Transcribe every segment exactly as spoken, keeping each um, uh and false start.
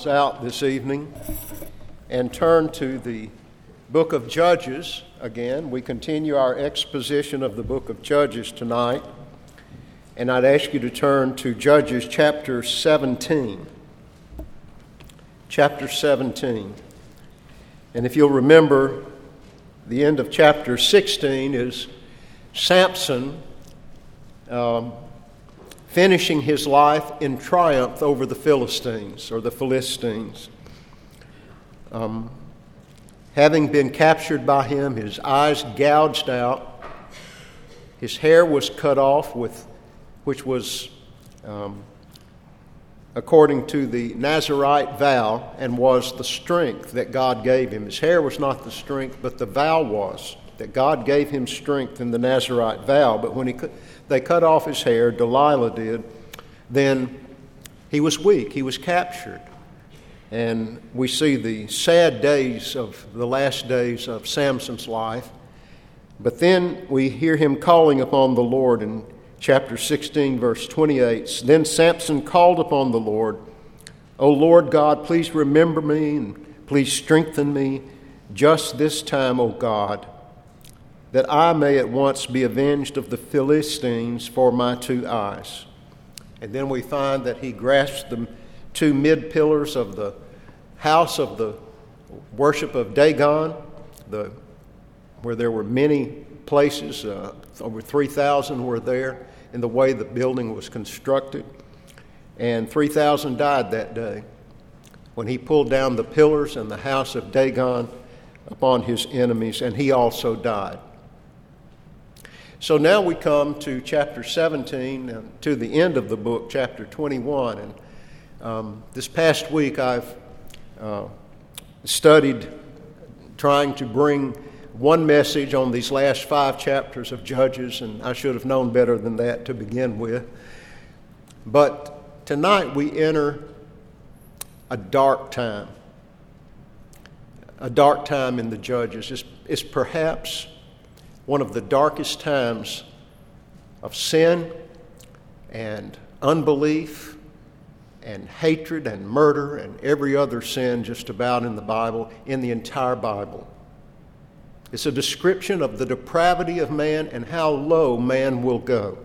Bibles out this evening and turn to the book of Judges again. We continue our exposition of the book of Judges tonight, and I'd ask you to turn to Judges chapter seventeen. Chapter seventeen. And if you'll remember, the end of chapter sixteen is Samson um, finishing his life in triumph over the Philistines, or the Philistines. Um, having been captured by him, his eyes gouged out, his hair was cut off, with which was um, according to the Nazirite vow, and was the strength that God gave him. His hair was not the strength, but the vow was that God gave him strength in the Nazirite vow. But when he cut, they cut off his hair, Delilah did, then he was weak. He was captured. And we see the sad days of the last days of Samson's life. But then we hear him calling upon the Lord in chapter sixteen, verse twenty-eight. Then Samson called upon the Lord, "O Lord God, please remember me and please strengthen me just this time, O God, that I may at once be avenged of the Philistines for my two eyes." And then we find that he grasped the two mid-pillars of the house of the worship of Dagon, the, where there were many places, uh, over three thousand were there in the way the building was constructed. And three thousand died that day when he pulled down the pillars in the house of Dagon upon his enemies, and he also died. So now we come to chapter seventeen, and to the end of the book, chapter twenty-one. And um, this past week I've uh, studied trying to bring one message on these last five chapters of Judges, and I should have known better than that to begin with. But tonight we enter a dark time. A dark time in the Judges. It's, it's perhaps one of the darkest times of sin and unbelief and hatred and murder and every other sin just about in the Bible, in the entire Bible. It's a description of the depravity of man and how low man will go.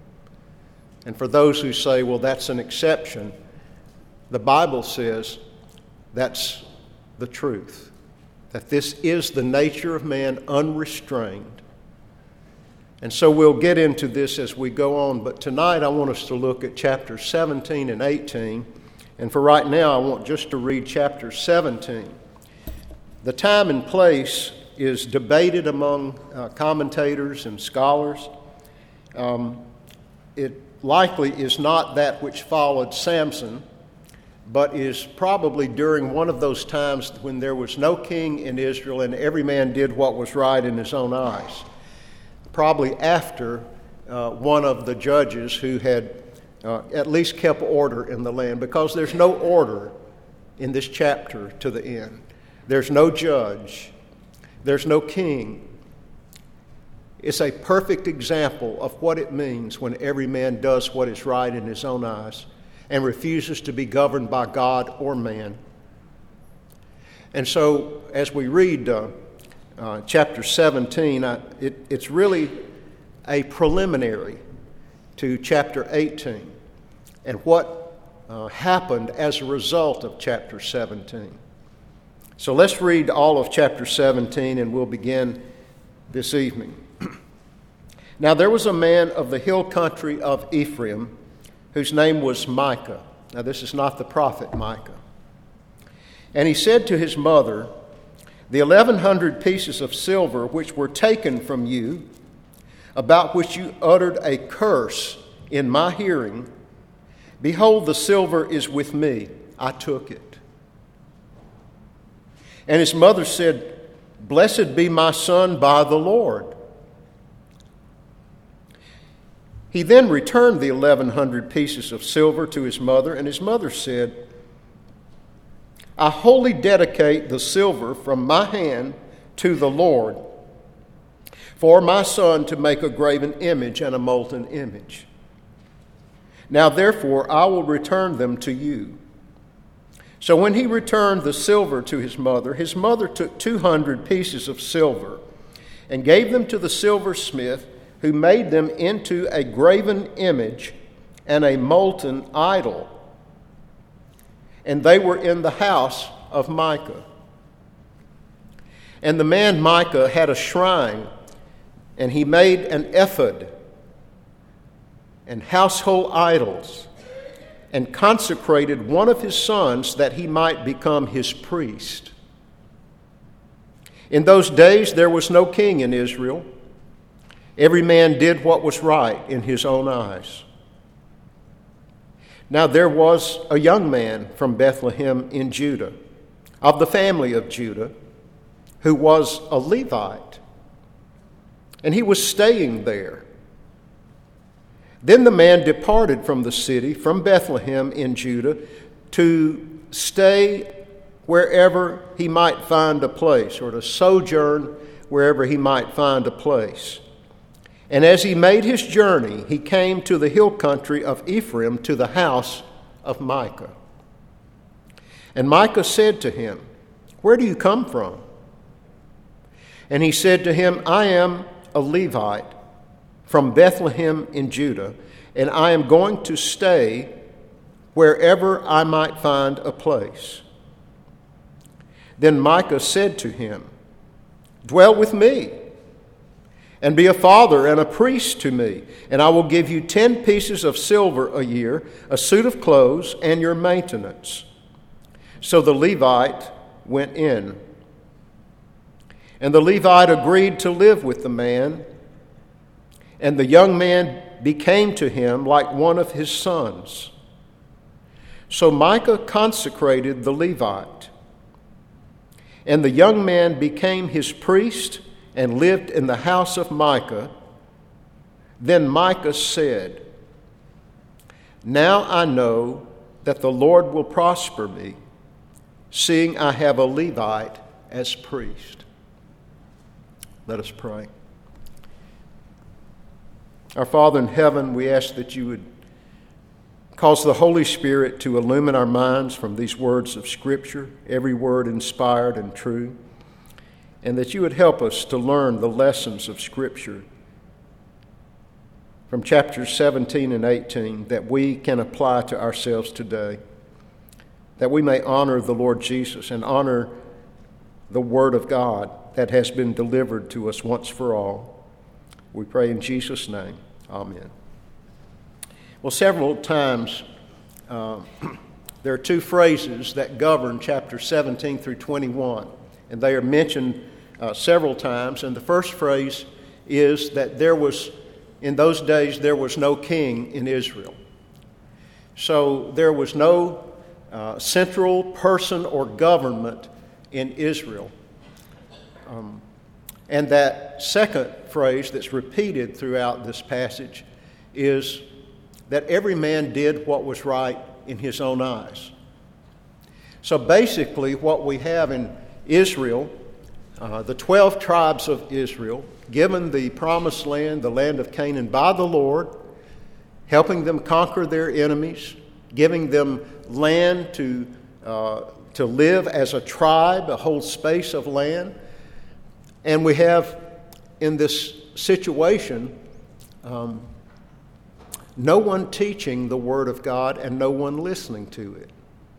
And for those who say, well, that's an exception, the Bible says that's the truth, that this is the nature of man unrestrained. And so we'll get into this as we go on, but tonight I want us to look at chapters seventeen and eighteen, and for right now I want just to read chapter seventeen. The time and place is debated among uh, commentators and scholars. Um, it likely is not that which followed Samson, but is probably during one of those times when there was no king in Israel and every man did what was right in his own eyes. Probably after uh, one of the judges who had uh, at least kept order in the land, because there's no order in this chapter to the end. There's no judge. There's no king. It's a perfect example of what it means when every man does what is right in his own eyes and refuses to be governed by God or man. And so as we read uh, Uh, chapter seventeen, I, it, it's really a preliminary to chapter eighteen and what uh, happened as a result of chapter seventeen. So let's read all of chapter seventeen, and we'll begin this evening. Now there was a man of the hill country of Ephraim whose name was Micah. Now this is not the prophet Micah. And he said to his mother, "The eleven hundred pieces of silver which were taken from you, about which you uttered a curse in my hearing, behold, the silver is with me. I took it." And his mother said, "Blessed be my son by the Lord." He then returned the eleven hundred pieces of silver to his mother, and his mother said, "I wholly dedicate the silver from my hand to the Lord, for my son to make a graven image and a molten image. Now therefore I will return them to you. So when he returned the silver to his mother, his mother took two hundred pieces of silver and gave them to the silversmith, who made them into a graven image and a molten idol. And they were in the house of Micah. And the man Micah had a shrine, and he made an ephod and household idols, and consecrated one of his sons that he might become his priest. In those days there was no king in Israel. Every man did what was right in his own eyes. Now there was a young man from Bethlehem in Judah, of the family of Judah, who was a Levite, and he was staying there. Then the man departed from the city, from Bethlehem in Judah, to stay wherever he might find a place, or to sojourn wherever he might find a place. And as he made his journey, he came to the hill country of Ephraim, to the house of Micah. And Micah said to him, "Where do you come from?" And he said to him, "I am a Levite from Bethlehem in Judah, and I am going to stay wherever I might find a place." Then Micah said to him, "Dwell with me, and be a father and a priest to me, and I will give you ten pieces of silver a year, a suit of clothes, and your maintenance." So the Levite went in. And the Levite agreed to live with the man, and the young man became to him like one of his sons. So Micah consecrated the Levite, and the young man became his priest and lived in the house of Micah. Then Micah said, "Now I know that the Lord will prosper me, seeing I have a Levite as priest." Let us pray. Our Father in heaven, we ask that you would cause the Holy Spirit to illumine our minds from these words of Scripture, every word inspired and true, and that you would help us to learn the lessons of Scripture from chapters seventeen and eighteen that we can apply to ourselves today, that we may honor the Lord Jesus and honor the Word of God that has been delivered to us once for all. We pray in Jesus' name. Amen. Well, several times uh, there are two phrases that govern chapter seventeen through twenty-one, and they are mentioned uh, several times. And the first phrase is that there was, in those days, there was no king in Israel. So there was no uh, central person or government in Israel. Um, and that second phrase that's repeated throughout this passage is that every man did what was right in his own eyes. So basically what we have in Israel, uh, the twelve tribes of Israel, given the promised land, the land of Canaan, by the Lord, helping them conquer their enemies, giving them land to, uh, to live as a tribe, a whole space of land. And we have in this situation um, no one teaching the Word of God and no one listening to it.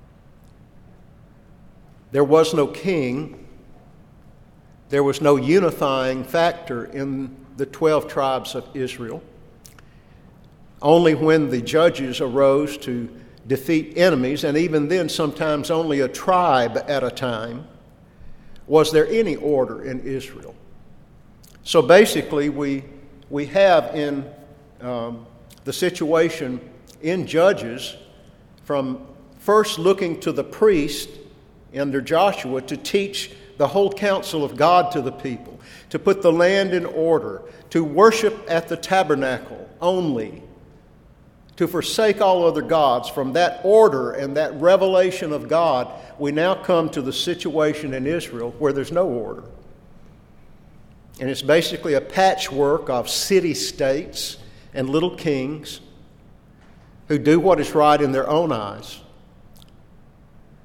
There was no king. There was no unifying factor in the twelve tribes of Israel. Only when the judges arose to defeat enemies, and even then sometimes only a tribe at a time, was there any order in Israel. So basically we, we have in um, the situation in Judges, from first looking to the priest under Joshua to teach the whole counsel of God to the people, to put the land in order, to worship at the tabernacle only, to forsake all other gods. From that order and that revelation of God, we now come to the situation in Israel where there's no order. And it's basically a patchwork of city-states and little kings who do what is right in their own eyes.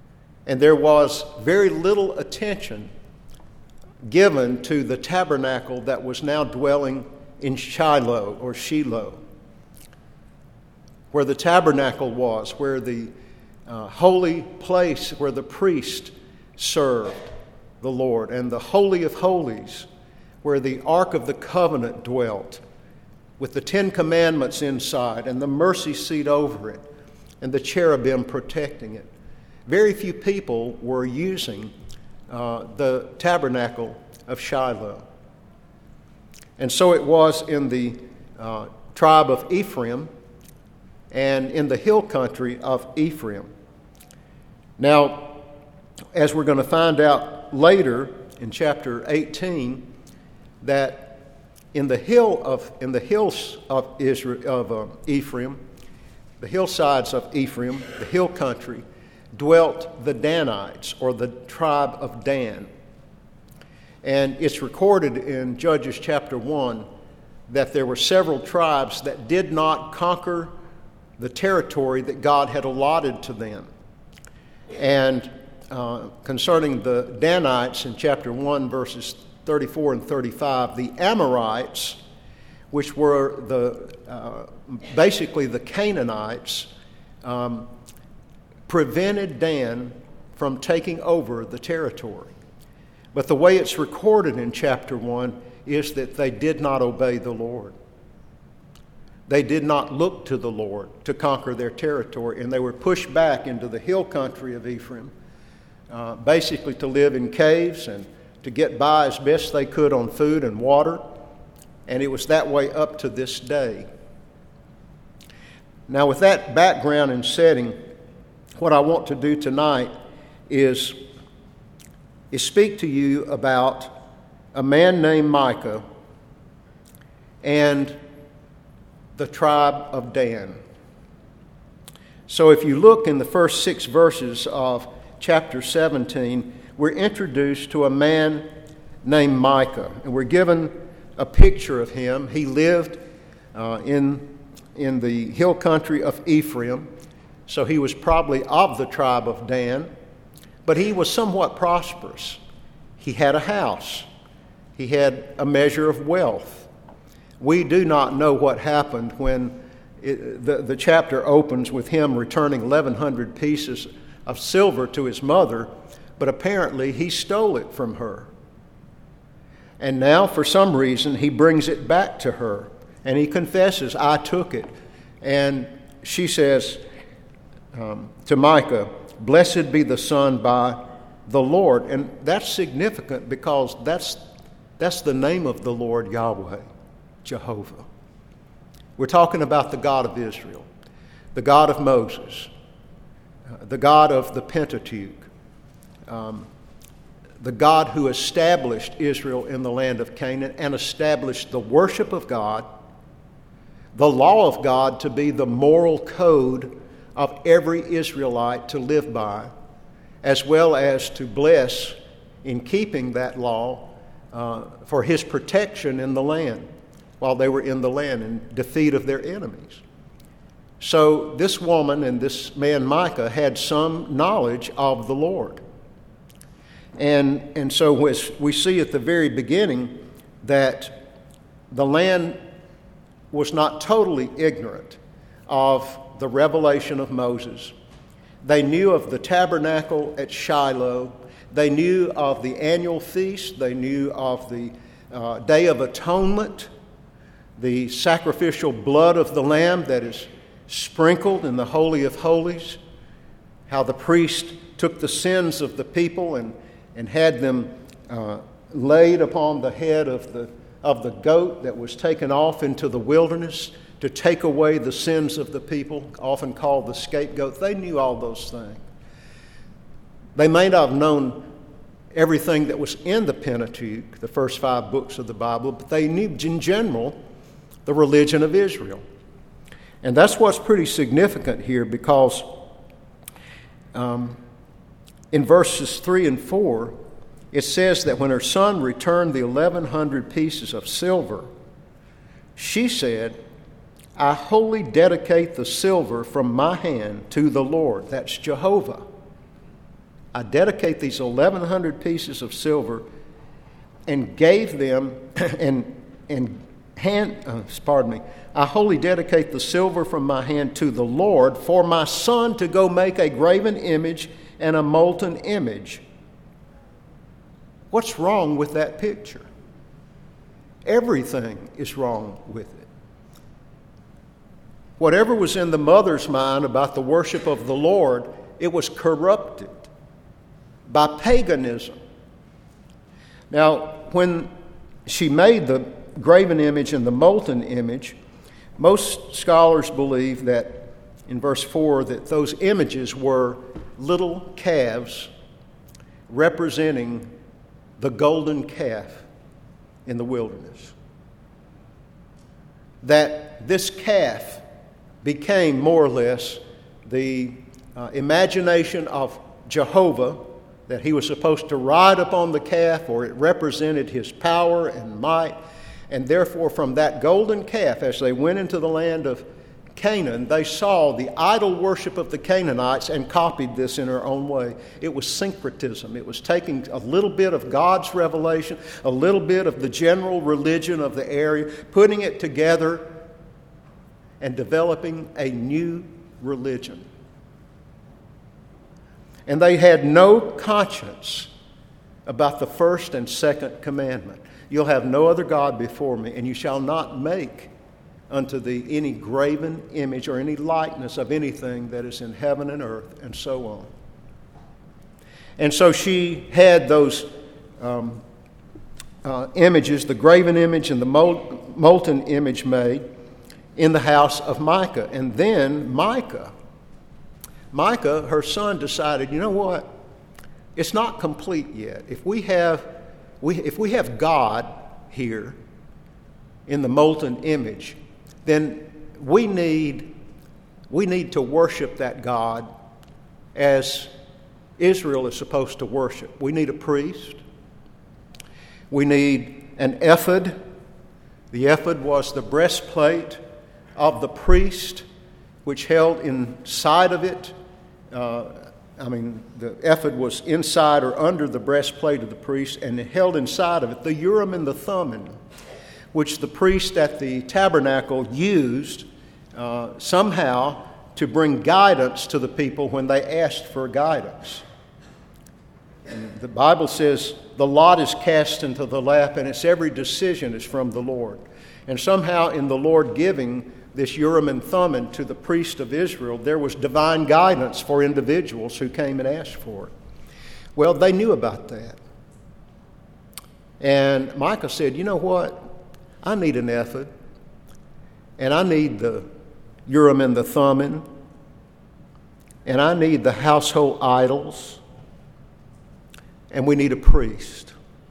And there was very little attention given to the tabernacle that was now dwelling in Shiloh or Shiloh, where the tabernacle was, where the uh, holy place where the priest served the Lord, and the Holy of Holies, where the Ark of the Covenant dwelt, with the Ten Commandments inside and the mercy seat over it and the cherubim protecting it. Very few people were using uh, the tabernacle of Shiloh. And so it was in the uh, tribe of Ephraim and in the hill country of Ephraim. Now, as we're going to find out later in chapter eighteen, that in the hill of in the hills of Israel of uh, Ephraim, the hillsides of Ephraim, the hill country, dwelt the Danites, or the tribe of Dan. And it's recorded in Judges chapter one that there were several tribes that did not conquer the territory that God had allotted to them. And uh, concerning the Danites in chapter one, verses thirty-four and thirty-five, the Amorites, which were the uh, basically the Canaanites, um, prevented Dan from taking over the territory. But the way it's recorded in chapter one is that they did not obey the Lord. They did not look to the Lord to conquer their territory, and they were pushed back into the hill country of Ephraim, uh, basically to live in caves and to get by as best they could on food and water. And it was that way up to this day. Now, with that background and setting, what I want to do tonight is, is speak to you about a man named Micah and the tribe of Dan. So if you look in the first six verses of chapter seventeen, we're introduced to a man named Micah, and we're given a picture of him. He lived uh, in, in the hill country of Ephraim, so he was probably of the tribe of Dan, but he was somewhat prosperous. He had a house. He had a measure of wealth. We do not know what happened when it, the, the chapter opens with him returning eleven hundred pieces of silver to his mother, but apparently he stole it from her. And now, for some reason, he brings it back to her, and he confesses, I took it. And she says um, to Micah, blessed be the Son by the Lord. And that's significant because that's, that's the name of the Lord Yahweh, Jehovah. We're talking about the God of Israel, the God of Moses, uh, the God of the Pentateuch, um, the God who established Israel in the land of Canaan and established the worship of God, the law of God to be the moral code of every Israelite to live by, as well as to bless in keeping that law uh, for his protection in the land while they were in the land in defeat of their enemies. So this woman and this man Micah had some knowledge of the Lord. And, and so we see at the very beginning that the land was not totally ignorant of the revelation of Moses. They knew of the tabernacle at Shiloh. They knew of the annual feast. They knew of the uh, Day of Atonement, the sacrificial blood of the lamb that is sprinkled in the Holy of Holies, how the priest took the sins of the people and and had them uh, laid upon the head of the of the goat that was taken off into the wilderness to take away the sins of the people, often called the scapegoat. They knew all those things. They may not have known everything that was in the Pentateuch, the first five books of the Bible, but they knew in general the religion of Israel. And that's what's pretty significant here, because um, in verses three and four, it says that when her son returned the eleven hundred pieces of silver, she said, I wholly dedicate the silver from my hand to the Lord. That's Jehovah. I dedicate these eleven hundred pieces of silver and gave them and and hand uh, pardon me I wholly dedicate the silver from my hand to the Lord for my son to go make a graven image and a molten image. What's wrong with that picture? Everything is wrong with it. Whatever was in the mother's mind about the worship of the Lord, it was corrupted by paganism. Now, when she made the graven image and the molten image, most scholars believe that, in verse four, that those images were little calves representing the golden calf in the wilderness. That this calf became more or less the uh, imagination of Jehovah, that he was supposed to ride upon the calf, or it represented his power and might. And therefore, from that golden calf, as they went into the land of Canaan, they saw the idol worship of the Canaanites and copied this in their own way. It was syncretism. It was taking a little bit of God's revelation, a little bit of the general religion of the area, putting it together and developing a new religion. And they had no conscience about the first and second commandment. You'll have no other God before me, and you shall not make unto thee any graven image or any likeness of anything that is in heaven and earth, and so on. And so she had those um, uh, images, the graven image and the mol- molten image made in the house of Micah. And then Micah, Micah, her son, decided, you know what? It's not complete yet. If we have, we, if we have God here in the molten image, then we need, we need to worship that God as Israel is supposed to worship. We need a priest. We need an ephod. The ephod was the breastplate of the priest, which held inside of it, uh, I mean, the ephod was inside or under the breastplate of the priest, and it held inside of it the Urim and the Thummim, which the priest at the tabernacle used uh, somehow to bring guidance to the people when they asked for guidance. And the Bible says the lot is cast into the lap, and its every decision is from the Lord. And somehow in the Lord giving this Urim and Thummim to the priest of Israel, there was divine guidance for individuals who came and asked for it. Well, they knew about that. And Micah said, you know what? I need an ephod, and I need the Urim and the Thummim, and I need the household idols, and we need a priest.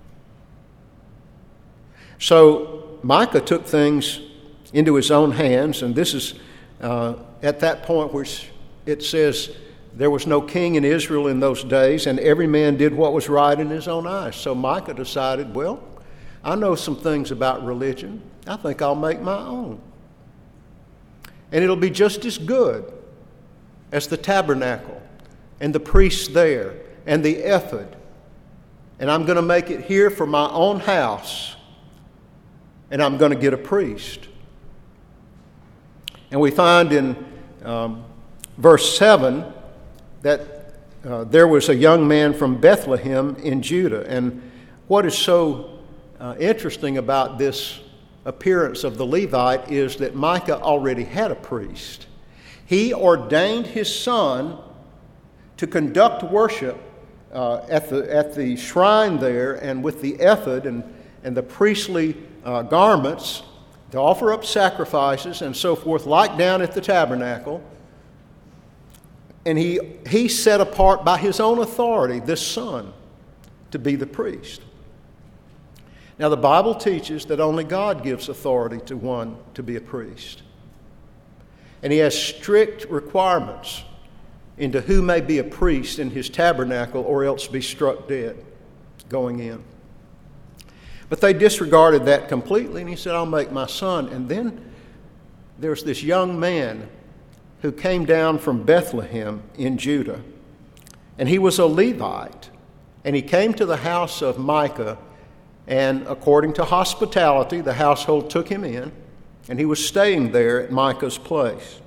So Micah took things into his own hands, and this is uh, at that point where it says there was no king in Israel in those days, and every man did what was right in his own eyes. So Micah decided, well, I know some things about religion. I think I'll make my own. And it'll be just as good as the tabernacle and the priests there and the ephod. And I'm going to make it here for my own house, and I'm going to get a priest. And we find in um, verse seven that uh, there was a young man from Bethlehem in Judah. And what is so uh, interesting about this appearance of the Levite is that Micah already had a priest. He ordained his son to conduct worship uh, at the at the shrine there, and with the ephod and, and the priestly uh, garments, to offer up sacrifices and so forth, like down at the tabernacle. And he, he set apart by his own authority this son to be the priest. Now, the Bible teaches that only God gives authority to one to be a priest. And he has strict requirements into who may be a priest in his tabernacle or else be struck dead going in. But they disregarded that completely, and he said, I'll make my son. And then there's this young man who came down from Bethlehem in Judah. and he was a Levite. And he came to the house of Micah, and according to hospitality, the household took him in, and he was staying there at Micah's place.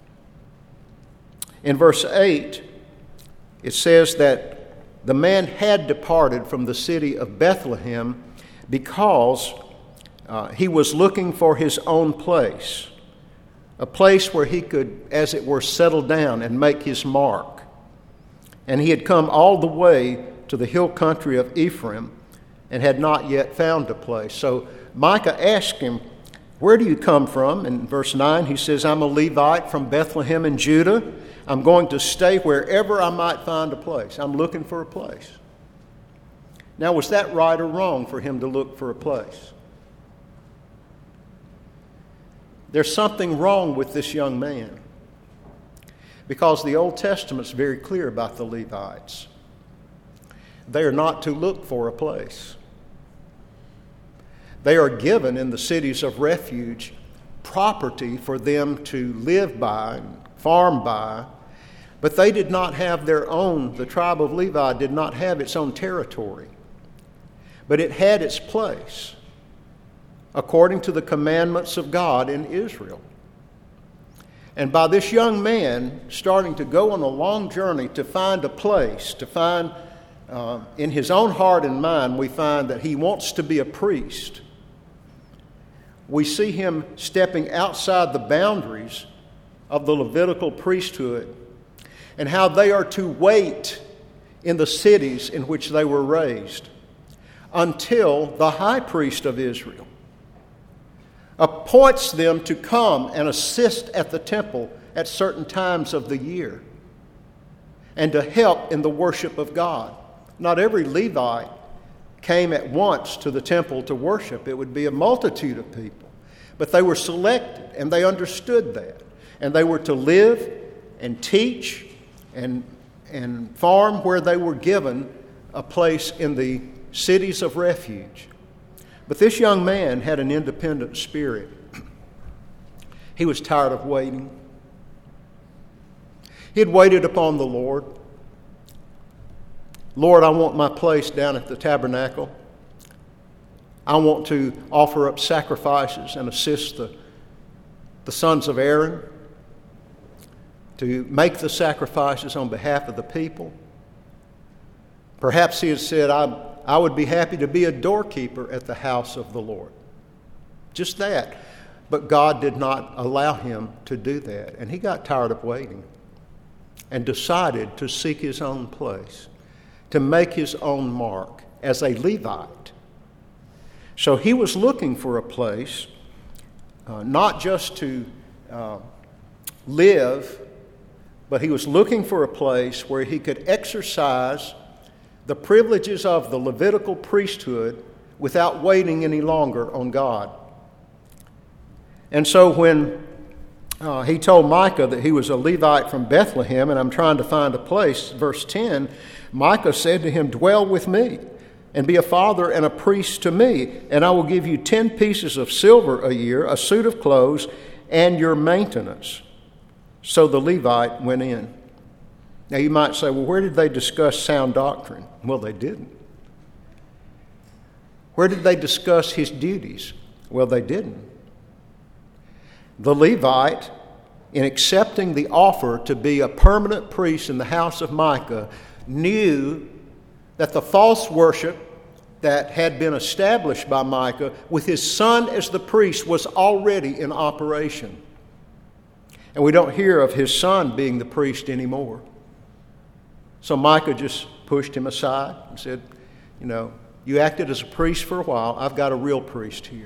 In verse eight, it says that the man had departed from the city of Bethlehem because uh, he was looking for his own place, a place where he could, as it were, settle down and make his mark. And he had come all the way to the hill country of Ephraim and had not yet found a place. So Micah asked him, "Where do you come from?" In verse nine, he says, "I'm a Levite from Bethlehem in Judah. I'm going to stay wherever I might find a place. I'm looking for a place." Now, was that right or wrong for him to look for a place? There's something wrong with this young man, because the Old Testament's very clear about the Levites. They are not to look for a place. They are given in the cities of refuge property for them to live by, farm by, but they did not have their own. The tribe of Levi did not have its own territory, but it had its place according to the commandments of God in Israel. And by this young man starting to go on a long journey to find a place, to find uh, in his own heart and mind, we find that he wants to be a priest. We see him stepping outside the boundaries of the Levitical priesthood and how they are to wait in the cities in which they were raised until the high priest of Israel appoints them to come and assist at the temple at certain times of the year and to help in the worship of God. Not every Levite came at once to the temple to worship. It would be a multitude of people. But they were selected, and they understood that. And they were to live and teach and, and farm where they were given a place in the cities of refuge. But this young man had an independent spirit. He was tired of waiting. He had waited upon the Lord. "Lord, I want my place down at the tabernacle. I want to offer up sacrifices and assist the, the sons of Aaron to make the sacrifices on behalf of the people." Perhaps he had said, I, I would be happy to be a doorkeeper at the house of the Lord. Just that. But God did not allow him to do that. And he got tired of waiting and decided to seek his own place, to make his own mark as a Levite. So he was looking for a place, uh, not just to uh, live, but he was looking for a place where he could exercise the privileges of the Levitical priesthood without waiting any longer on God. And so when uh, he told Micah that he was a Levite from Bethlehem, and I'm trying to find a place, verse ten, Micah said to him, "Dwell with me, and be a father and a priest to me, and I will give you ten pieces of silver a year, a suit of clothes, and your maintenance." So the Levite went in. Now you might say, well, where did they discuss sound doctrine? Well, they didn't. Where did they discuss his duties? Well, they didn't. The Levite, in accepting the offer to be a permanent priest in the house of Micah, knew that the false worship that had been established by Micah with his son as the priest was already in operation. And we don't hear of his son being the priest anymore. So Micah just pushed him aside and said, you know, you acted as a priest for a while. I've got a real priest here.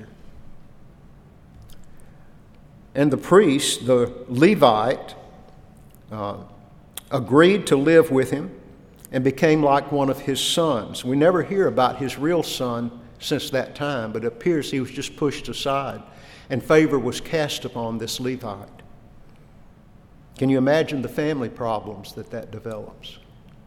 And the priest, the Levite, uh, agreed to live with him and became like one of his sons. We never hear about his real son since that time, but it appears he was just pushed aside and favor was cast upon this Levite. Can you imagine the family problems that that develops?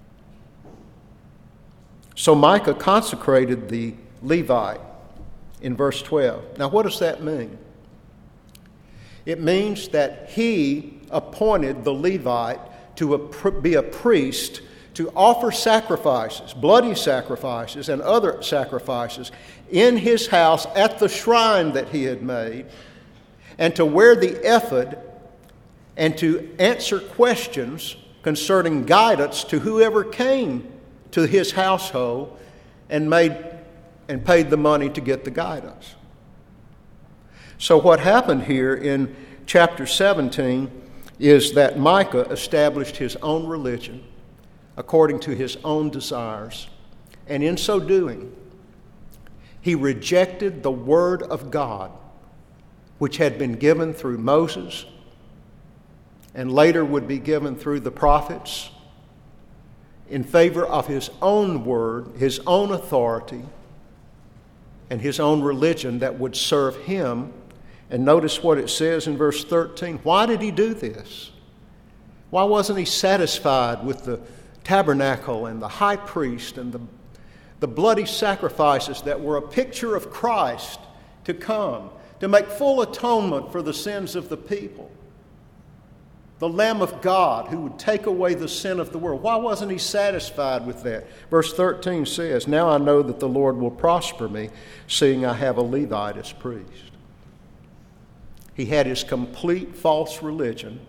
So Micah consecrated the Levite in verse twelve. Now what does that mean? It means that he appointed the Levite to be a priest to offer sacrifices, bloody sacrifices and other sacrifices in his house at the shrine that he had made, and to wear the ephod and to answer questions concerning guidance to whoever came to his household and made and paid the money to get the guidance. So what happened here in chapter seventeen is that Micah established his own religion according to his own desires, and in so doing, he rejected the word of God, which had been given through Moses and later would be given through the prophets, in favor of his own word, his own authority, and his own religion that would serve him. And notice what it says in verse thirteen. Why did he do this? Why wasn't he satisfied with the tabernacle and the high priest and the, the bloody sacrifices that were a picture of Christ to come, to make full atonement for the sins of the people? The Lamb of God who would take away the sin of the world. Why wasn't he satisfied with that? Verse thirteen says, now I know that the Lord will prosper me, seeing I have a Levite as priest. He had his complete false religion,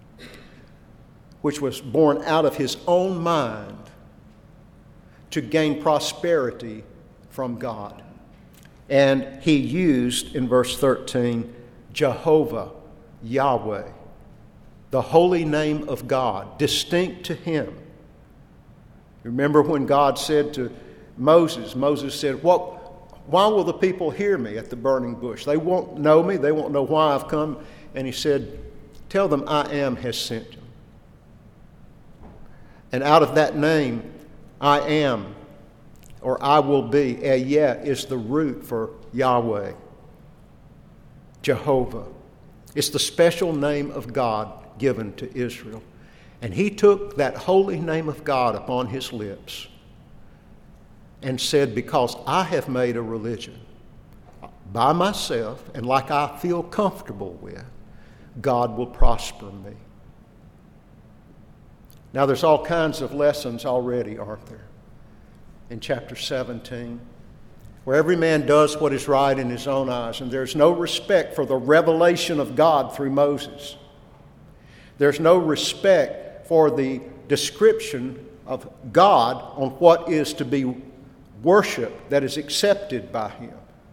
which was born out of his own mind, to gain prosperity from God. And he used, in verse thirteen, Jehovah, Yahweh, the holy name of God, distinct to him. Remember when God said to Moses, Moses said, "What? Why will the people hear me at the burning bush? They won't know me. They won't know why I've come." And he said, "Tell them I am has sent you." And out of that name, I am, or I will be, Ehyeh is the root for Yahweh, Jehovah. It's the special name of God given to Israel. And he took that holy name of God upon his lips and said, because I have made a religion by myself and like I feel comfortable with, God will prosper me. Now there's all kinds of lessons already, aren't there? In chapter seventeen, where every man does what is right in his own eyes, and there's no respect for the revelation of God through Moses. There's no respect for the description of God on what is to be worship that is accepted by him.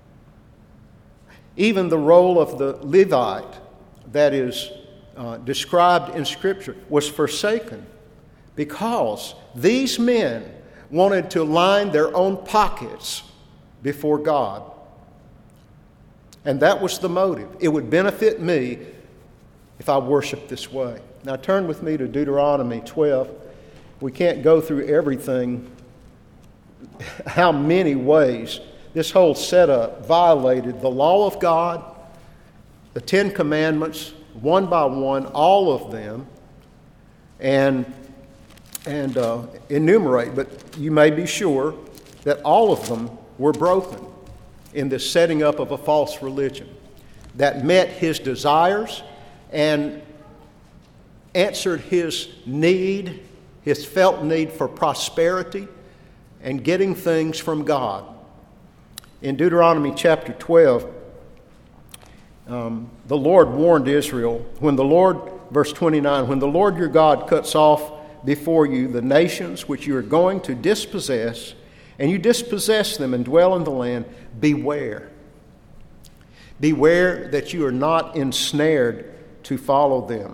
Even the role of the Levite that is uh, described in Scripture was forsaken because these men wanted to line their own pockets before God. And that was the motive. It would benefit me if I worship this way. Now turn with me to Deuteronomy twelve. We can't go through everything, how many ways this whole setup violated the law of God, the Ten Commandments, one by one, all of them, and, and uh, enumerate. But you may be sure that all of them were broken in this setting up of a false religion that met his desires and answered his need, his felt need for prosperity and getting things from God. In Deuteronomy chapter twelve, um, the Lord warned Israel, when the Lord, verse twenty-nine, when the Lord your God cuts off before you the nations which you are going to dispossess, and you dispossess them and dwell in the land, beware. Beware that you are not ensnared to follow them.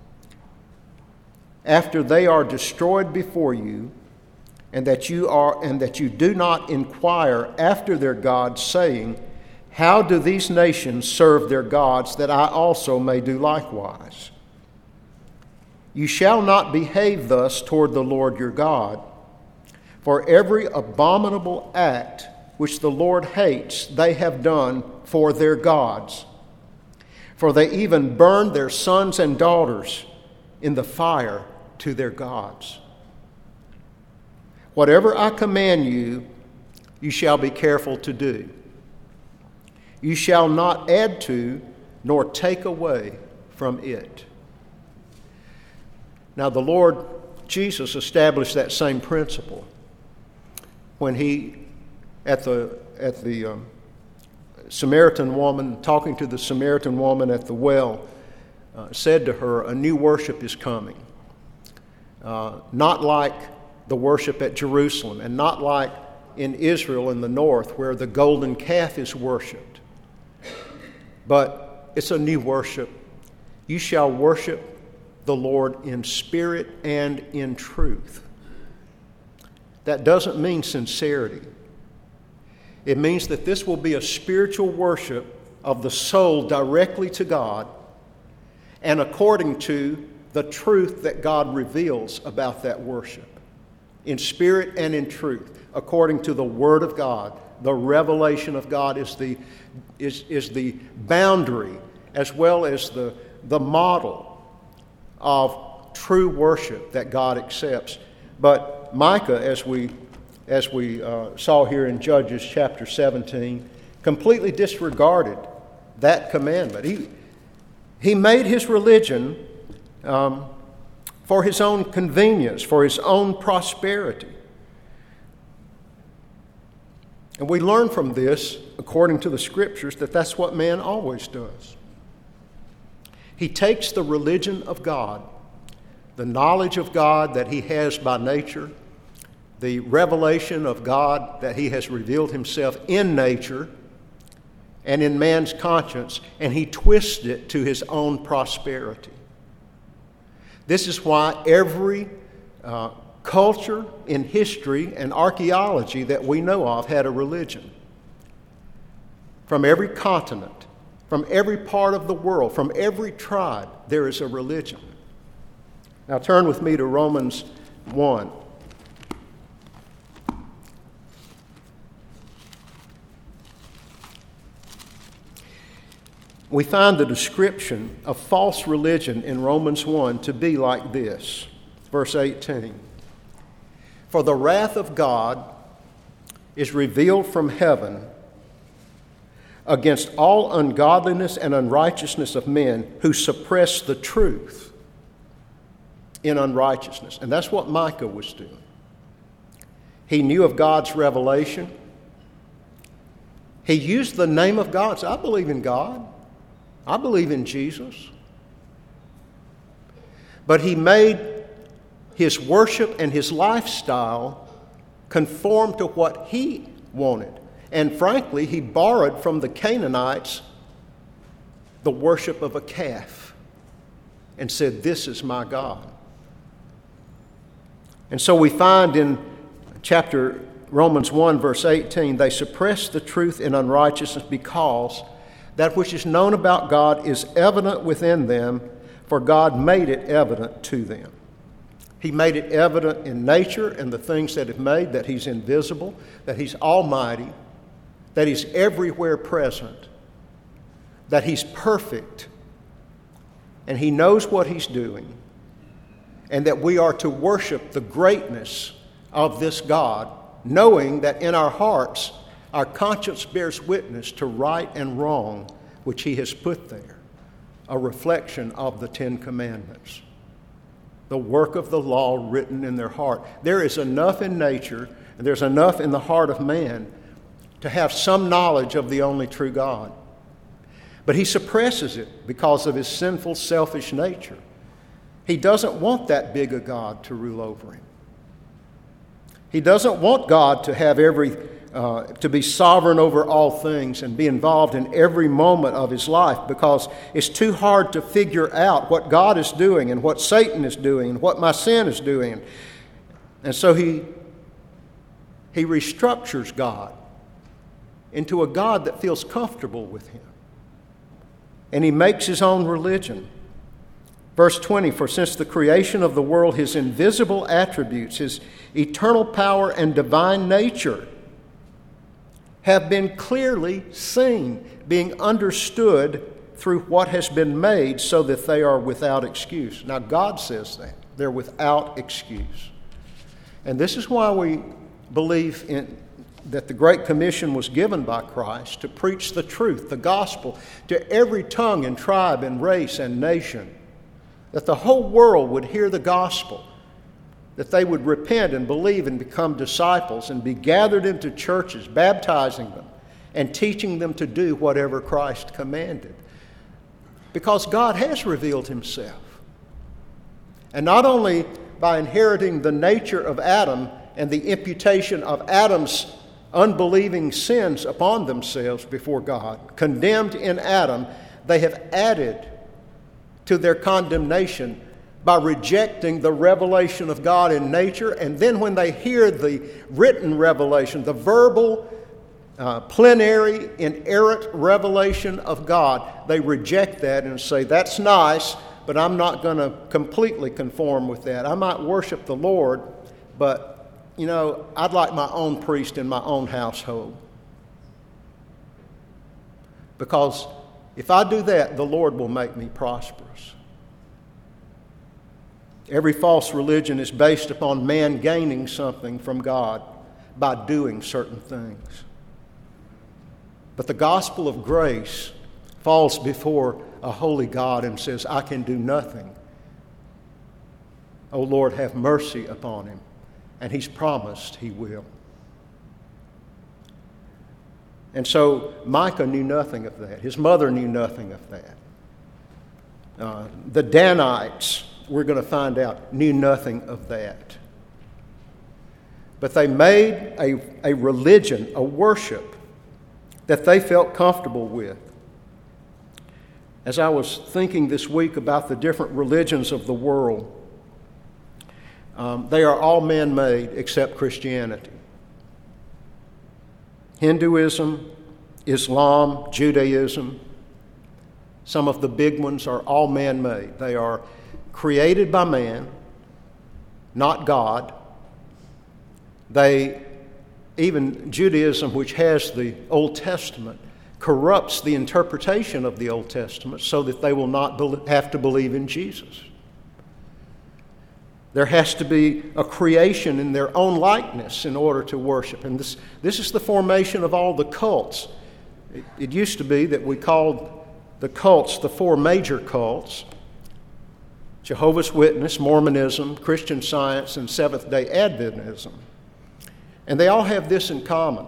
After they are destroyed before you, and that you are and that you do not inquire after their gods, saying, how do these nations serve their gods, that I also may do likewise? You shall not behave thus toward the Lord your God, for every abominable act which the Lord hates they have done for their gods. For they even burned their sons and daughters in the fire to their gods. Whatever I command you, you shall be careful to do. You shall not add to nor take away from it. Now the Lord Jesus established that same principle when he, at the at the um, Samaritan woman, talking to the Samaritan woman at the well, uh, said to her, "A new worship is coming, uh, not like the worship at Jerusalem, and not like in Israel in the north, where the golden calf is worshipped, but it's a new worship. You shall worship the Lord in spirit and in truth." That doesn't mean sincerity. It means that this will be a spiritual worship of the soul directly to God and according to the truth that God reveals about that worship, in spirit and in truth, according to the Word of God. The revelation of God is the, is, is the boundary as well as the, the model of true worship that God accepts. But Micah, as we as we uh, saw here in Judges chapter seventeen, completely disregarded that commandment. He, he made his religion um, for his own convenience, for his own prosperity. And we learn from this, according to the Scriptures, that that's what man always does. He takes the religion of God, the knowledge of God that he has by nature, the revelation of God that he has revealed himself in nature and in man's conscience, and he twists it to his own prosperity. This is why every uh, culture in history and archaeology that we know of had a religion. From every continent, from every part of the world, from every tribe, there is a religion. Now turn with me to Romans one. We find the description of false religion in Romans one to be like this. Verse eighteen. "For the wrath of God is revealed from heaven against all ungodliness and unrighteousness of men who suppress the truth in unrighteousness." And that's what Micah was doing. He knew of God's revelation. He used the name of God. So I believe in God. I believe in Jesus. But he made his worship and his lifestyle conform to what he wanted. And frankly, he borrowed from the Canaanites the worship of a calf and said, "This is my God." And so we find in chapter Romans one, verse eighteen, "They suppress the truth in unrighteousness because that which is known about God is evident within them, for God made it evident to them." He made it evident in nature and the things that have made, that he's invisible, that he's almighty, that he's everywhere present, that he's perfect, and he knows what he's doing, and that we are to worship the greatness of this God, knowing that in our hearts our conscience bears witness to right and wrong, which he has put there, a reflection of the Ten Commandments, the work of the law written in their heart. There is enough in nature, and there's enough in the heart of man to have some knowledge of the only true God. But he suppresses it because of his sinful, selfish nature. He doesn't want that big a God to rule over him. He doesn't want God to have every Uh, to be sovereign over all things and be involved in every moment of his life, because it's too hard to figure out what God is doing and what Satan is doing and what my sin is doing. And so he, he restructures God into a God that feels comfortable with him. And he makes his own religion. Verse twenty, "For since the creation of the world, his invisible attributes, his eternal power and divine nature, have been clearly seen, being understood through what has been made, so that they are without excuse." Now, God says that. They're without excuse. And this is why we believe in, that the Great Commission was given by Christ to preach the truth, the gospel, to every tongue and tribe and race and nation, that the whole world would hear the gospel that they would repent and believe and become disciples and be gathered into churches, baptizing them and teaching them to do whatever Christ commanded. Because God has revealed himself. And not only by inheriting the nature of Adam and the imputation of Adam's unbelieving sins upon themselves before God, condemned in Adam, they have added to their condemnation by rejecting the revelation of God in nature. And then when they hear the written revelation, the verbal, uh, plenary, inerrant revelation of God, they reject that and say, that's nice, but I'm not going to completely conform with that. I might worship the Lord, but, you know, I'd like my own priest in my own household. Because if I do that, the Lord will make me prosperous. Every false religion is based upon man gaining something from God by doing certain things. But the gospel of grace falls before a holy God and says, I can do nothing. O Lord, have mercy upon him. And he's promised he will. And so Micah knew nothing of that. His mother knew nothing of that. Uh, the Danites, we're going to find out, knew nothing of that. But they made a, a religion, a worship that they felt comfortable with. As I was thinking this week about the different religions of the world, um, they are all man-made except Christianity. Hinduism, Islam, Judaism, some of the big ones are all man-made. They are created by man, not God. They, even Judaism, which has the Old Testament, corrupts the interpretation of the Old Testament so that they will not be- have to believe in Jesus. There has to be a creation in their own likeness in order to worship. And this, this is the formation of all the cults. It, it used to be that we called the cults the four major cults: Jehovah's Witness, Mormonism, Christian Science, and Seventh-day Adventism. And they all have this in common.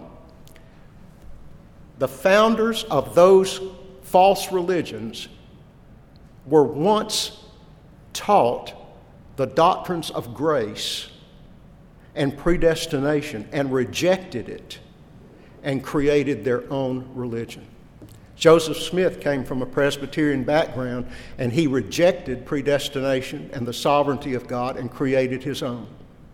The founders of those false religions were once taught the doctrines of grace and predestination and rejected it and created their own religion. Joseph Smith came from a Presbyterian background, and he rejected predestination and the sovereignty of God and created his own.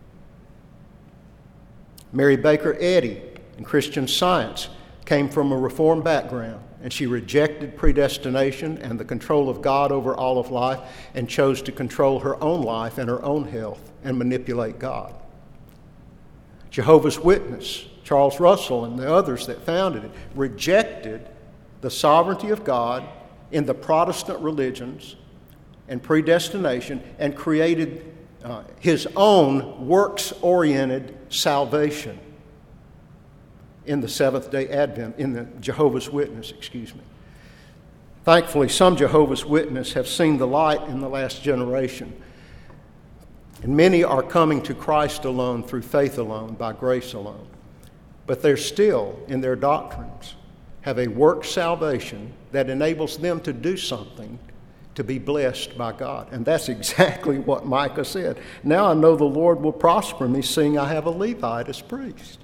Mary Baker Eddy in Christian Science came from a Reformed background, and she rejected predestination and the control of God over all of life and chose to control her own life and her own health and manipulate God. Jehovah's Witness, Charles Russell and the others that founded it, rejected the sovereignty of God in the Protestant religions and predestination and created uh, his own works-oriented salvation in the Seventh-day Advent, in the Jehovah's Witness, excuse me. Thankfully, some Jehovah's Witnesses have seen the light in the last generation, and many are coming to Christ alone, through faith alone, by grace alone. But they're still, in their doctrines, have a work salvation that enables them to do something to be blessed by God. And that's exactly what Micah said. Now I know the Lord will prosper me, seeing I have a Levite as priest.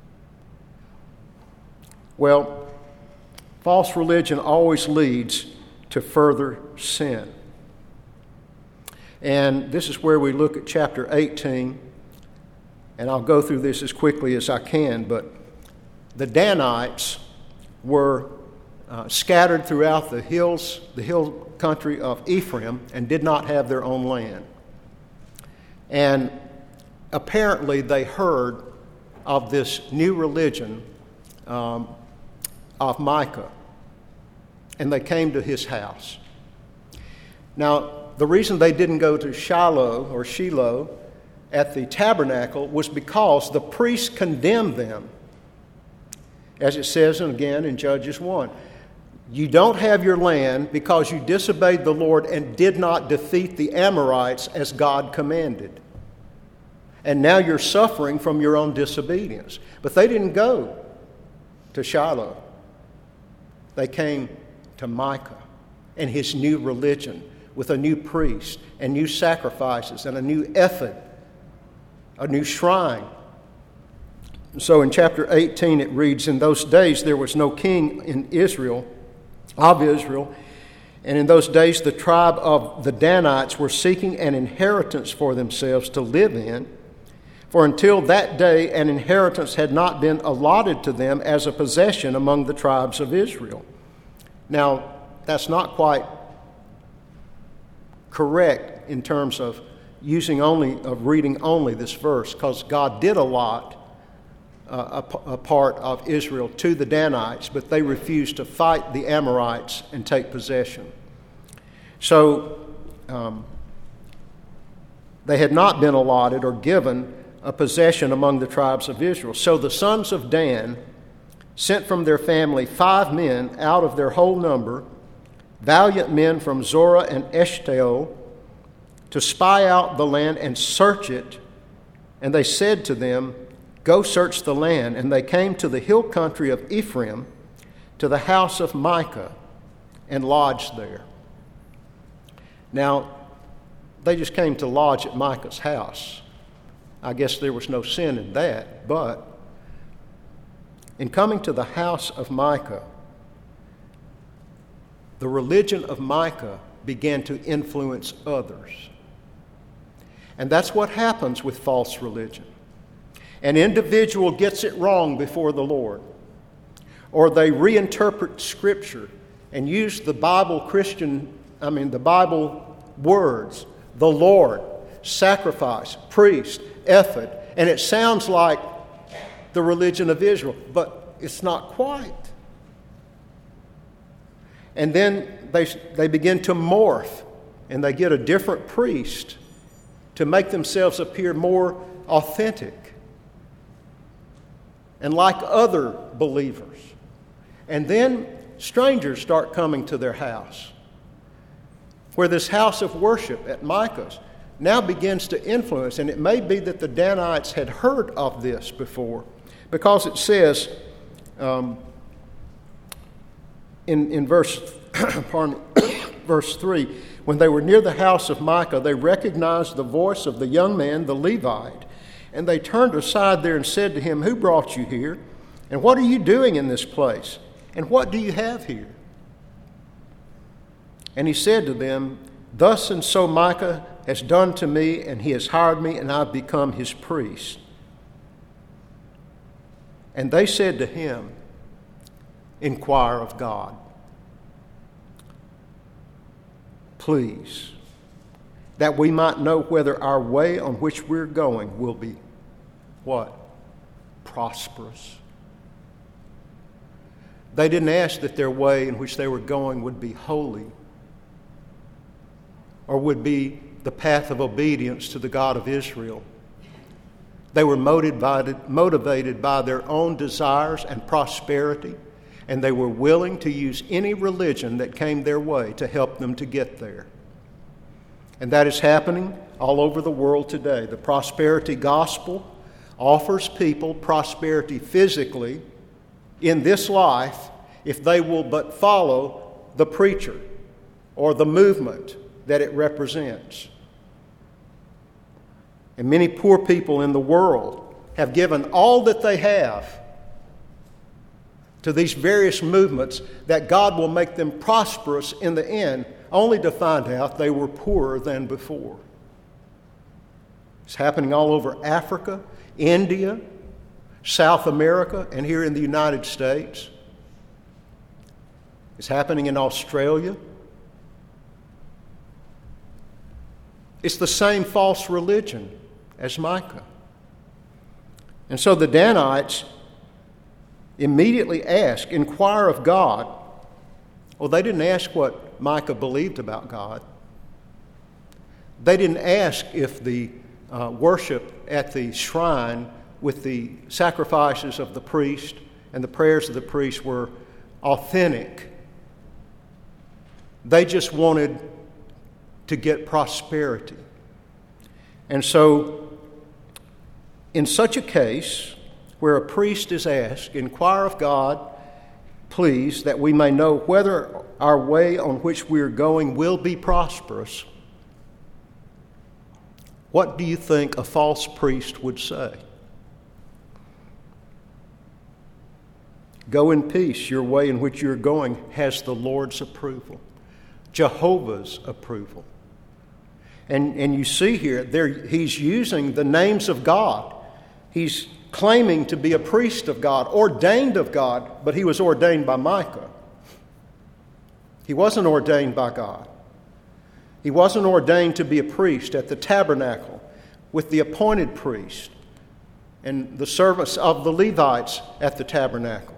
Well, false religion always leads to further sin. And this is where we look at chapter eighteen, and I'll go through this as quickly as I can, but the Danites were uh, scattered throughout the hills, the hill country of Ephraim, and did not have their own land. And apparently they heard of this new religion um, of Micah, and they came to his house. Now, the reason they didn't go to Shiloh or Shiloh at the tabernacle was because the priests condemned them. As it says again in Judges one, you don't have your land because you disobeyed the Lord and did not defeat the Amorites as God commanded. And now you're suffering from your own disobedience. But they didn't go to Shiloh. They came to Micah and his new religion with a new priest and new sacrifices and a new ephod, a new shrine. So in chapter eighteen it reads, "In those days there was no king in Israel, of Israel, and in those days the tribe of the Danites were seeking an inheritance for themselves to live in. For until that day an inheritance had not been allotted to them as a possession among the tribes of Israel." Now, that's not quite correct in terms of using only, of reading only this verse, because God did allot uh, a, a part of Israel to the Danites, but they refused to fight the Amorites and take possession. So, um, they had not been allotted or given a possession among the tribes of Israel. So the sons of Dan sent from their family five men out of their whole number, valiant men from Zorah and Eshtaol, to spy out the land and search it. And they said to them, "Go search the land." And they came to the hill country of Ephraim, to the house of Micah, and lodged there. Now, they just came to lodge at Micah's house. I guess there was no sin in that, but in coming to the house of Micah, the religion of Micah began to influence others. And that's what happens with false religion. An individual gets it wrong before the Lord, or they reinterpret Scripture and use the Bible Christian, I mean the Bible words, the Lord, sacrifice, priest, ephod, and it sounds like the religion of Israel, but it's not quite. And then they, they begin to morph, and they get a different priest to make themselves appear more authentic and like other believers. And then strangers start coming to their house, where this house of worship at Micah's now begins to influence. And it may be that the Danites had heard of this before, because it says um, in, in verse, pardon me, verse three, "When they were near the house of Micah, they recognized the voice of the young man, the Levite, and they turned aside there and said to him, 'Who brought you here? And what are you doing in this place? And what do you have here?' And he said to them, 'Thus and so Micah has done to me, and he has hired me, and I've become his priest.' And they said to him, 'Inquire of God, please, that we might know whether our way on which we're going will be,' what? Prosperous." They didn't ask that their way in which they were going would be holy, or would be the path of obedience to the God of Israel. They were motivated, motivated by their own desires and prosperity, and they were willing to use any religion that came their way to help them to get there. And that is happening all over the world today. The prosperity gospel offers people prosperity physically in this life if they will but follow the preacher or the movement that it represents. And many poor people in the world have given all that they have to these various movements that God will make them prosperous in the end, only to find out they were poorer than before. It's happening all over Africa, India, South America, and here in the United States. It's happening in Australia. It's the same false religion as Micah. And so the Danites immediately ask, "Inquire of God." Well, they didn't ask what Micah believed about God. They didn't ask if the uh, worship at the shrine with the sacrifices of the priest and the prayers of the priest were authentic. They just wanted to get prosperity. And so in such a case, where a priest is asked, inquire of God, please, that we may know whether our way on which we are going will be prosperous. What do you think a false priest would say? Go in peace. Your way in which you're going has the Lord's approval, Jehovah's approval. And, and you see here, there he's using the names of God. He's claiming to be a priest of God, ordained of God, but he was ordained by Micah. He wasn't ordained by God. He wasn't ordained to be a priest at the tabernacle with the appointed priest and the service of the Levites at the tabernacle.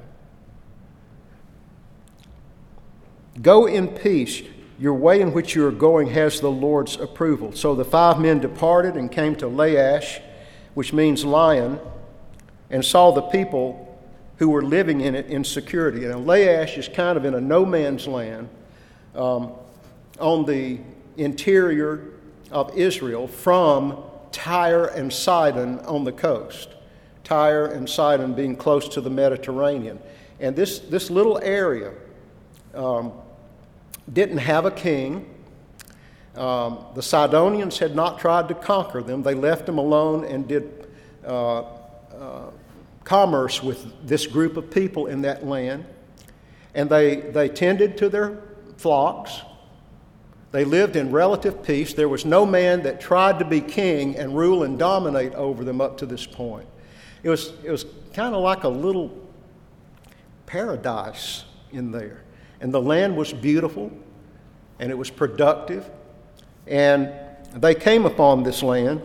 Go in peace. Your way in which you are going has the Lord's approval. So the five men departed and came to Laish, which means lion, and saw the people who were living in it in security. And Laish is kind of in a no man's land um, on the interior of Israel from Tyre and Sidon on the coast. Tyre and Sidon being close to the Mediterranean. And this, this little area um, didn't have a king. Um, the Sidonians had not tried to conquer them. They left them alone and did uh, uh, commerce with this group of people in that land. And they, they tended to their flocks. They lived in relative peace. There was no man that tried to be king and rule and dominate over them up to this point. It was, it was kind of like a little paradise in there. And the land was beautiful, and it was productive. And they came upon this land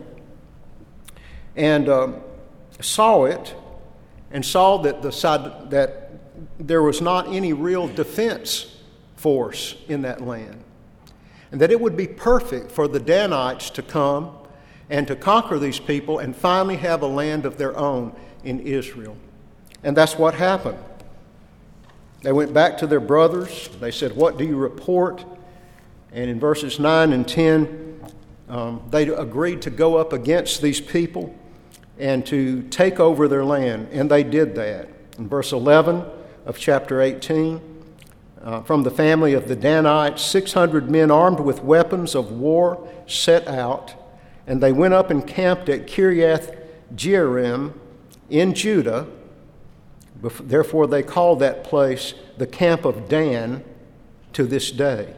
and um, saw it, and saw that the side, that there was not any real defense force in that land, and that it would be perfect for the Danites to come and to conquer these people and finally have a land of their own in Israel. And that's what happened. They went back to their brothers. They said, "What do you report?" And in verses nine and ten, um, they agreed to go up against these people and to take over their land. And they did that. In verse eleven of chapter eighteen, uh, from the family of the Danites, six hundred men armed with weapons of war set out. And they went up and camped at Kiriath Jearim in Judah. Therefore, they call that place the camp of Dan to this day.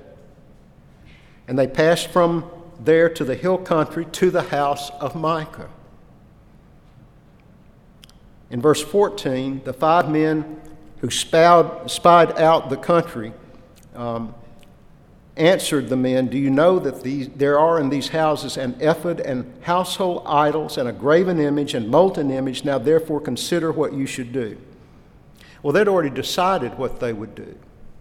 And they passed from there to the hill country to the house of Micah. In verse fourteen, the five men who spied, spied out the country um, answered the men, "Do you know that these, there are in these houses an ephod and household idols and a graven image and molten image? Now therefore consider what you should do." Well, they'd already decided what they would do.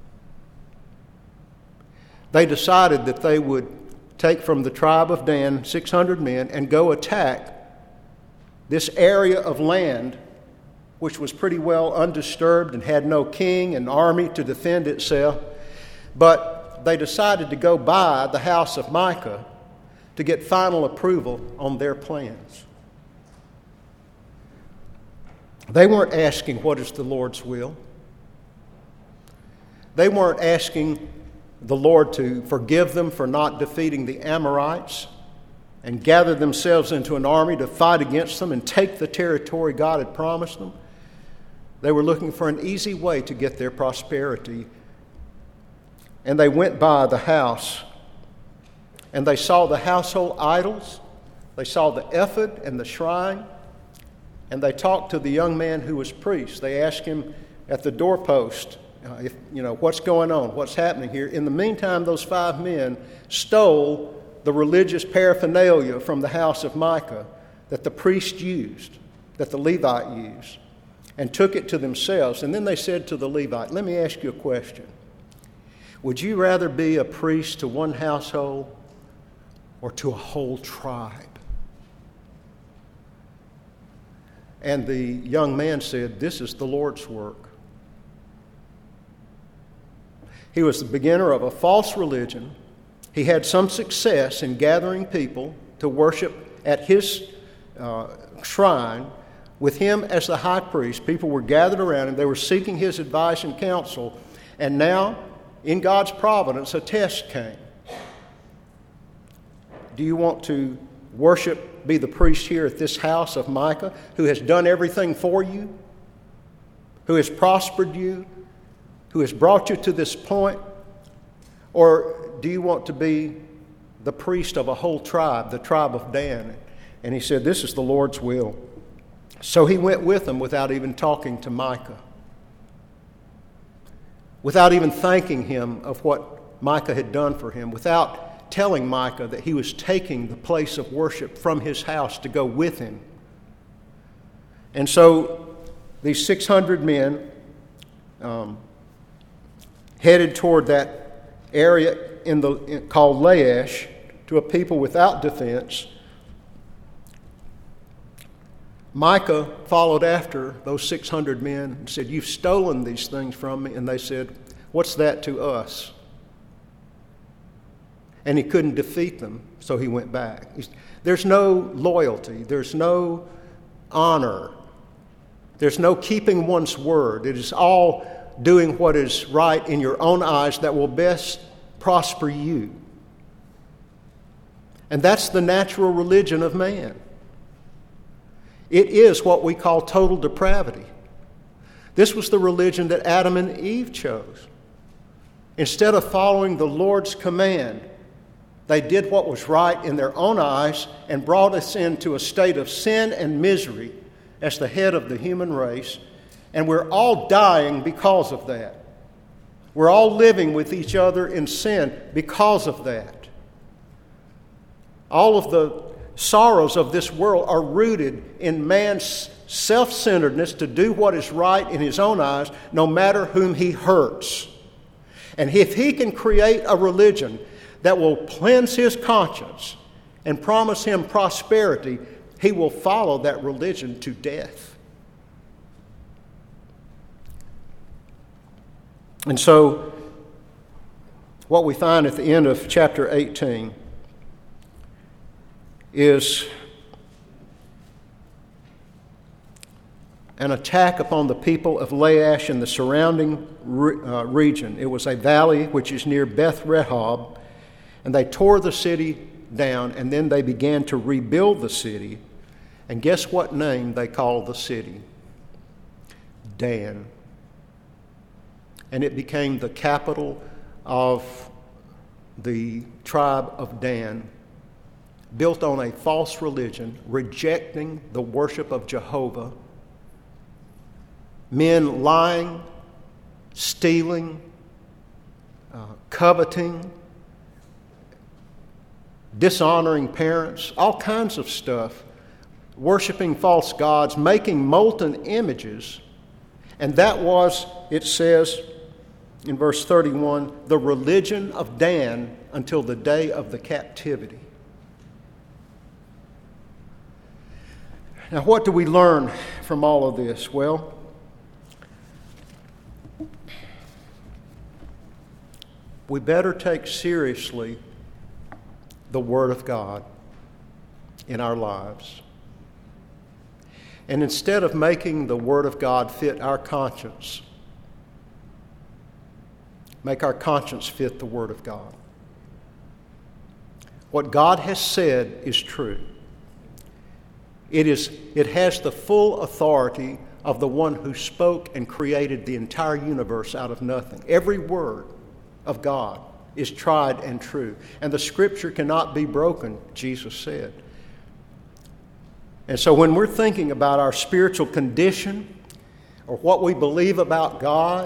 They decided that they would take from the tribe of Dan six hundred men and go attack this area of land which was pretty well undisturbed and had no king and army to defend itself. But they decided to go by the house of Micah to get final approval on their plans. They weren't asking what is the Lord's will. They weren't asking the Lord to forgive them for not defeating the Amorites and gather themselves into an army to fight against them and take the territory God had promised them. They were looking for an easy way to get their prosperity. And they went by the house, and they saw the household idols. They saw the ephod and the shrine. And they talked to the young man who was priest. They asked him at the doorpost, uh, if you know, what's going on, what's happening here. In the meantime, those five men stole the religious paraphernalia from the house of Micah that the priest used, that the Levite used, and took it to themselves. And then they said to the Levite, "Let me ask you a question. Would you rather be a priest to one household or to a whole tribe?" And the young man said, "This is the Lord's work." He was the beginner of a false religion. He had some success in gathering people to worship at his uh, shrine with him as the high priest. People were gathered around him. They were seeking his advice and counsel. And now, in God's providence, a test came. Do you want to worship, be the priest here at this house of Micah, who has done everything for you, who has prospered you, who has brought you to this point? Or do you want to be the priest of a whole tribe, the tribe of Dan? And he said, this is the Lord's will. So he went with them without even talking to Micah, without even thanking him of what Micah had done for him, without telling Micah that he was taking the place of worship from his house to go with him. And so these six hundred men um, headed toward that area in the in, called Laish, to a people without defense. Micah followed after those six hundred men and said, you've stolen these things from me. And they said, what's that to us? And he couldn't defeat them, so he went back. He's, there's no loyalty. There's no honor. There's no keeping one's word. It is all doing what is right in your own eyes that will best prosper you. And that's the natural religion of man. It is what we call total depravity. This was the religion that Adam and Eve chose. Instead of following the Lord's command, they did what was right in their own eyes and brought us into a state of sin and misery as the head of the human race. And we're all dying because of that. We're all living with each other in sin because of that. All of the sorrows of this world are rooted in man's self-centeredness to do what is right in his own eyes, no matter whom he hurts. And if he can create a religion that will cleanse his conscience and promise him prosperity, he will follow that religion to death. And so, what we find at the end of chapter eighteen is an attack upon the people of Laish and the surrounding re- uh, region. It was a valley which is near Beth Rehob, and they tore the city down, and then they began to rebuild the city. And guess what name they called the city? Dan. And it became the capital of the tribe of Dan, built on a false religion, rejecting the worship of Jehovah. Men lying, stealing, uh, coveting, dishonoring parents, all kinds of stuff, worshiping false gods, making molten images. And that was, it says in verse thirty-one, the religion of Dan until the day of the captivity. Now, what do we learn from all of this? Well, we better take seriously the Word of God in our lives. And instead of making the Word of God fit our conscience, make our conscience fit the Word of God. What God has said is true. It is, it has the full authority of the one who spoke and created the entire universe out of nothing. Every word of God is tried and true. And the Scripture cannot be broken, Jesus said. And so when we're thinking about our spiritual condition, or what we believe about God,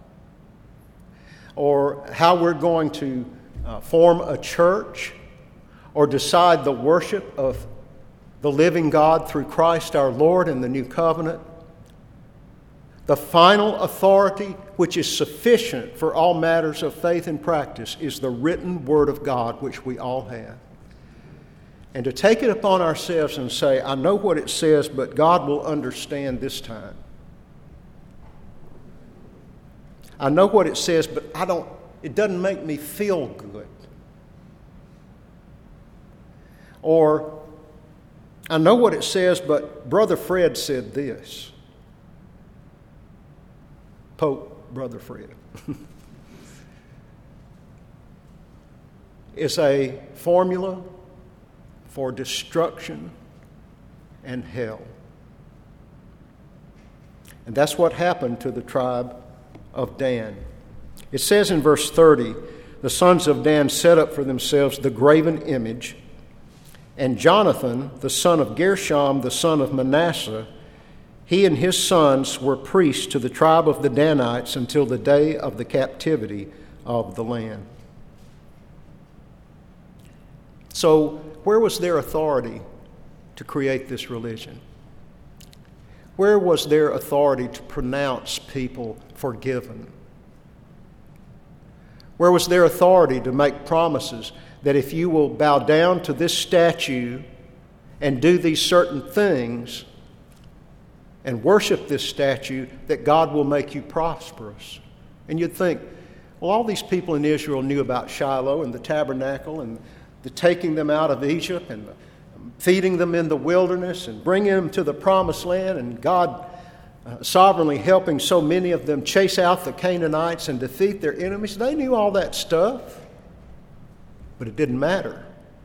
or how we're going to uh, form a church, or decide the worship of the living God through Christ our Lord in the new covenant, the final authority which is sufficient for all matters of faith and practice is the written Word of God, which we all have. And to take it upon ourselves and say, I know what it says, but God will understand this time. I know what it says, but I don't, it doesn't make me feel good. Or I know what it says, but Brother Fred said this. Pope Brother Fred. It's a formula for destruction and hell. And that's what happened to the tribe of Dan. It says in verse thirty, the sons of Dan set up for themselves the graven image, and Jonathan, the son of Gershom, the son of Manasseh, he and his sons were priests to the tribe of the Danites until the day of the captivity of the land. So, where was their authority to create this religion? Where was their authority to pronounce people forgiven? Where was their authority to make promises that if you will bow down to this statue and do these certain things and worship this statue, that God will make you prosperous? And you'd think, well, all these people in Israel knew about Shiloh and the tabernacle and the taking them out of Egypt and feeding them in the wilderness and bringing them to the promised land, and God uh, sovereignly helping so many of them chase out the Canaanites and defeat their enemies. They knew all that stuff, but it didn't matter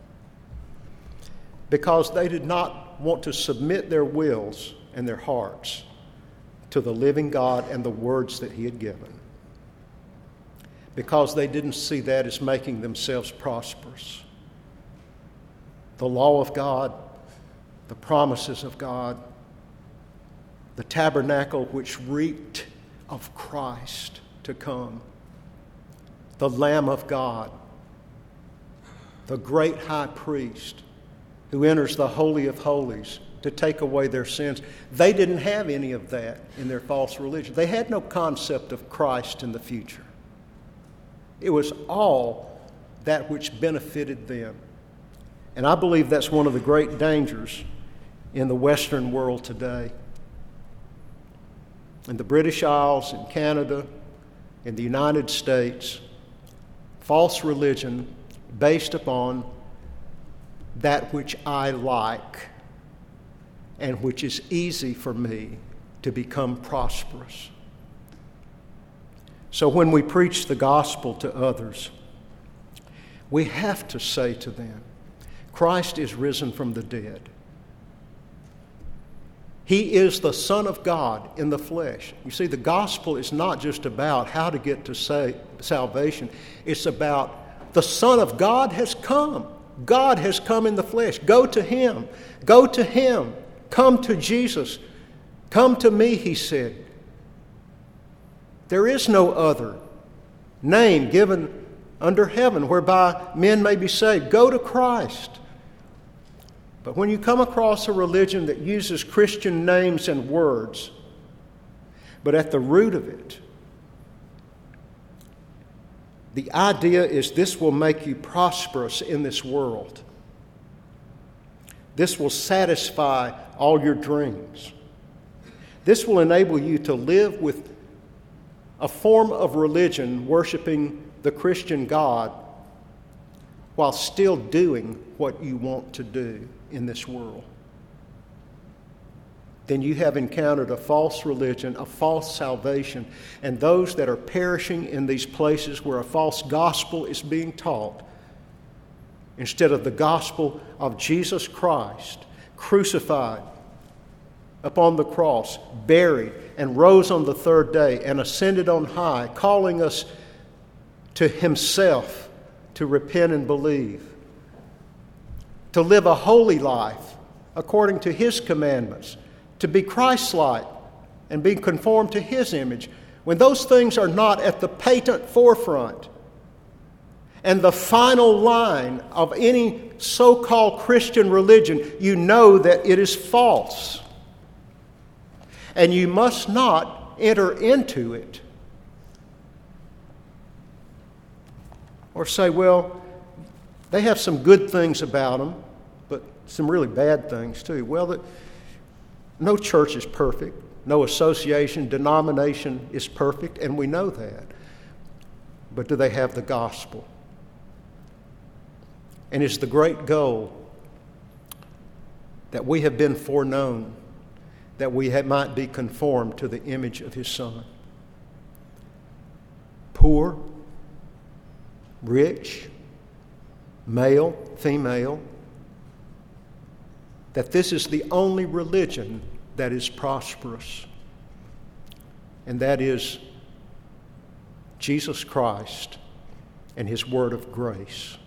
because they did not want to submit their wills and their hearts to the living God and the words that He had given, because they didn't see that as making themselves prosperous. The law of God, the promises of God, the tabernacle which reeked of Christ to come, the Lamb of God, the great high priest who enters the Holy of Holies to take away their sins. They didn't have any of that in their false religion. They had no concept of Christ in the future. It was all that which benefited them. And I believe that's one of the great dangers in the Western world today. In the British Isles, in Canada, in the United States, false religion based upon that which I like and which is easy for me to become prosperous. So when we preach the gospel to others, we have to say to them, Christ is risen from the dead. He is the Son of God in the flesh. You see, the gospel is not just about how to get to say, salvation. It's about the Son of God has come. God has come in the flesh. Go to Him. Go to Him. Come to Jesus. Come to me, He said. There is no other name given under heaven whereby men may be saved. Go to Christ. But when you come across a religion that uses Christian names and words, but at the root of it, the idea is this will make you prosperous in this world. This will satisfy all your dreams. This will enable you to live with a form of religion worshiping the Christian God while still doing what you want to do in this world. Then you have encountered a false religion, a false salvation, and those that are perishing in these places where a false gospel is being taught, instead of the gospel of Jesus Christ, crucified upon the cross, buried, and rose on the third day, and ascended on high, calling us to Himself to repent and believe, to live a holy life according to His commandments, to be Christ-like and be conformed to His image. When those things are not at the patent forefront and the final line of any so-called Christian religion, you know that it is false. And you must not enter into it. Or say, well, they have some good things about them, but some really bad things too. Well, the, no church is perfect. No association, denomination is perfect, and we know that. But do they have the gospel? And is the great goal that we have been foreknown, that we have, might be conformed to the image of His Son. Poor, rich, male, female, that this is the only religion that is prosperous, and that is Jesus Christ and His word of grace.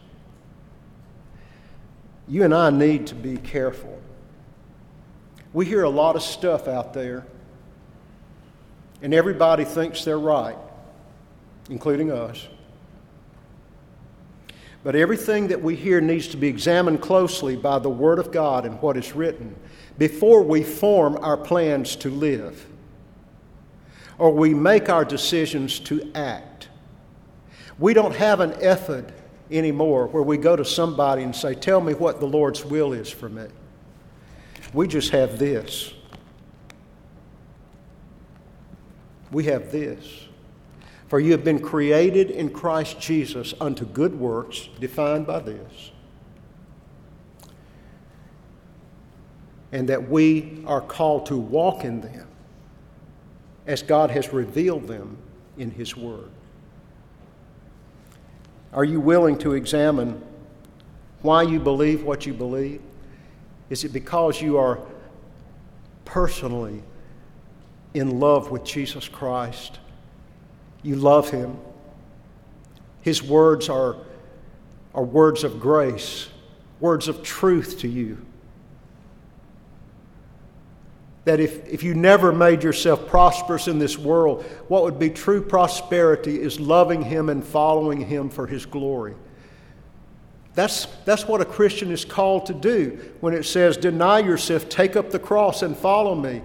You and I need to be careful. We hear a lot of stuff out there, and everybody thinks they're right, including us. But everything that we hear needs to be examined closely by the Word of God and what is written before we form our plans to live, or we make our decisions to act. We don't have an effort anymore where we go to somebody and say, tell me what the Lord's will is for me. We just have this. We have this. For you have been created in Christ Jesus unto good works, defined by this, and that we are called to walk in them as God has revealed them in His Word. Are you willing to examine why you believe what you believe? Is it because you are personally in love with Jesus Christ? You love Him. His words are, are words of grace, words of truth to you. That if, if you never made yourself prosperous in this world, what would be true prosperity is loving Him and following Him for His glory. That's, that's what a Christian is called to do when it says, deny yourself, take up the cross and follow me.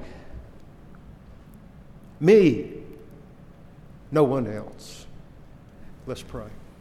Me, no one else. Let's pray.